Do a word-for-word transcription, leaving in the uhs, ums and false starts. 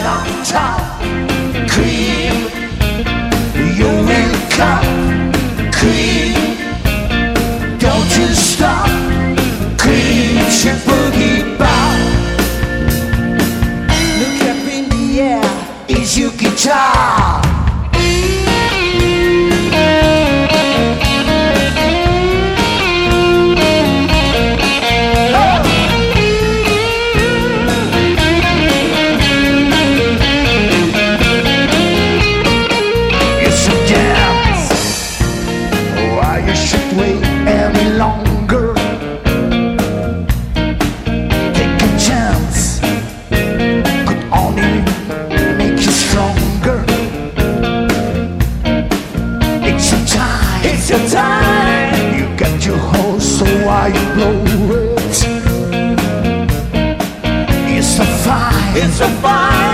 top, top. Cream, you will come. Cream, don't you stop. Cream, she boogie bop. Look up in the air, it's your guitar. Wait any longer. Take a chance, could only make you stronger. It's your time, it's your time. You got your horse, so why you blow it? It's a fire, it's a fire.